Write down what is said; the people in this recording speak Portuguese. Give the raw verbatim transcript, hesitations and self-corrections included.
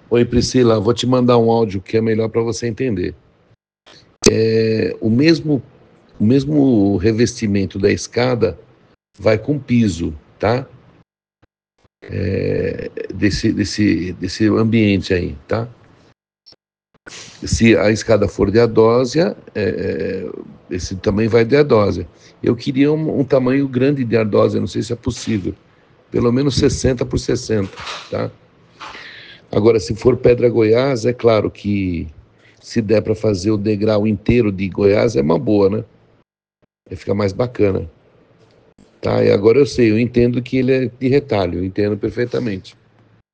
Oi, Priscila, vou te mandar um áudio que é melhor para você entender. É, o mesmo, o mesmo revestimento da escada vai com piso, tá? É, desse, desse, desse ambiente aí, tá? Se a escada for de ardósia, é, esse também vai de ardósia. Eu queria um, um tamanho grande de ardósia, não sei se é possível. Pelo menos sessenta por sessenta, tá? Agora, se for pedra Goiás, é claro que se der para fazer o degrau inteiro de Goiás, é uma boa, né? Vai ficar mais bacana. Tá? E agora eu sei, eu entendo que ele é de retalho, eu entendo perfeitamente.